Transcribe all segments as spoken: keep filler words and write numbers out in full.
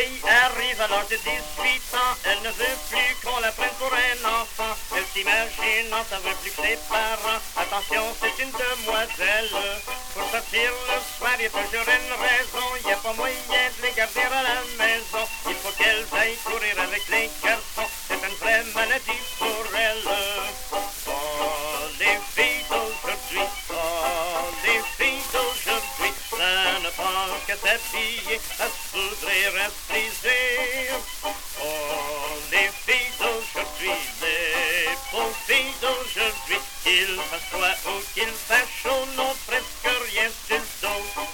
fille arrive à l'âge de dix-huit ans, elle ne veut plus qu'on la prenne pour un enfant. Elle s'imagine, non, ça veut plus que ses parents. Attention, c'est une demoiselle. Pour sortir le soir, il y a toujours une raison. Il n'y a pas moyen de les garder à la maison. Il faut qu'elle aille courir avec les garçons. C'est une vraie maladie pour elle. Oh, les filles d'aujourd'hui, oh, les filles d'aujourd'hui, ça ne pense qu'à s'habiller, à se soudrer, à se friser. Oh, les filles d'aujourd'hui, les pauvres filles d'aujourd'hui, qu'il fasse froid ou qu'il fasse chaud, n'ont presque rien sur le dos.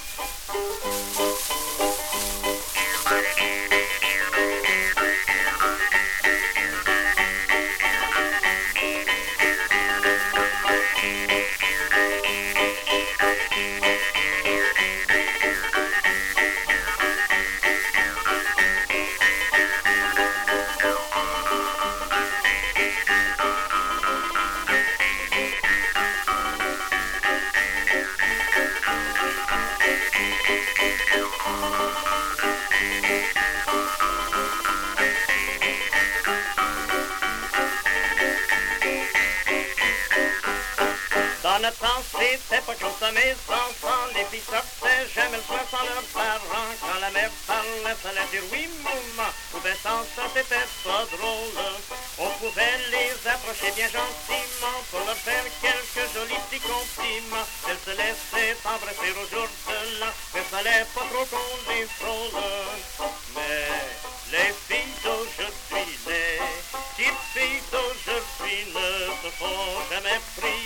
Dans notre temps, c'était pas comme ça, mes enfants. Les filles sortaient jamais le soir sans leurs parents. Quand la mère parlait, fallait dire oui, maman. Ou bien sans ça, c'était pas drôle. On pouvait les approcher bien gentiment pour leur faire quelques jolis petits compliments. Elles se laissaient embrasser au jour de l'an, mais fallait pas trop qu'on les frôle. Mais les filles d'aujourd'hui, les petites filles d'aujourd'hui ne se font jamais prier.